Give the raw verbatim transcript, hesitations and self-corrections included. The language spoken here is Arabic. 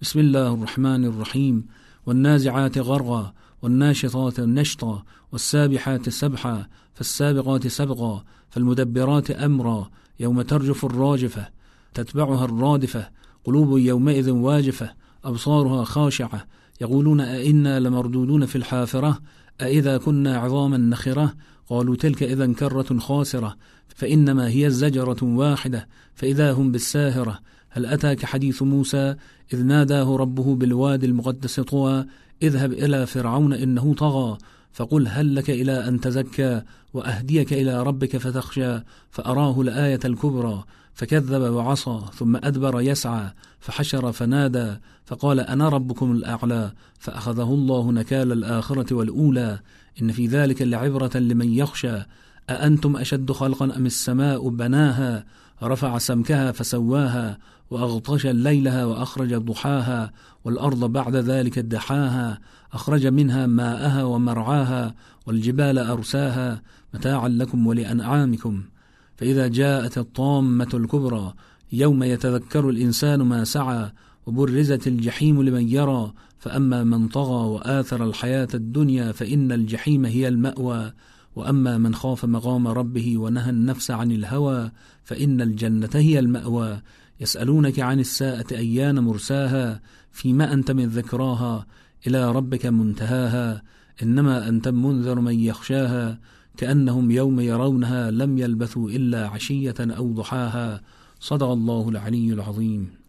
بسم الله الرحمن الرحيم. والنازعات غرقا والناشطات نشطا والسابحات سبحا فالسابقات سبقا فالمدبرات أمرا يوم ترجف الراجفة تتبعها الرادفة قلوب يومئذ واجفة أبصارها خاشعة يقولون أئنا لمردودون في الحافرة أئذا كنا عظاما نخرة قالوا تلك إذا كرة خاسرة فإنما هي الزجرة واحدة فإذا هم بالساهرة هل أتاك حديث موسى إذ ناداه ربه بالوادي المقدس طوى اذهب إلى فرعون إنه طغى فقل هل لك إلى أن تزكى وأهديك إلى ربك فتخشى فأراه الآية الكبرى فكذب وعصى ثم أدبر يسعى فحشر فنادى فقال أنا ربكم الأعلى فأخذه الله نكال الآخرة والأولى إن في ذلك لعبرة لمن يخشى أأنتم أشد خلقا أم السماء بناها رفع سمكها فسواها وأغطش ليلها وأخرج ضحاها والأرض بعد ذلك دحاها أخرج منها ماءها ومرعاها والجبال أرساها متاعا لكم ولأنعامكم فإذا جاءت الطامة الكبرى يوم يتذكر الإنسان ما سعى وبرزت الجحيم لمن يرى فأما من طغى وآثر الحياة الدنيا فإن الجحيم هي المأوى وأما من خاف مقام ربه ونهى النفس عن الهوى فإن الجنة هي المأوى يسألونك عن الساعة أيان مرساها فيما أنت من ذكراها إلى ربك منتهاها إنما أنت منذر من يخشاها كأنهم يوم يرونها لم يلبثوا إلا عشية أو ضحاها صدق الله العلي العظيم.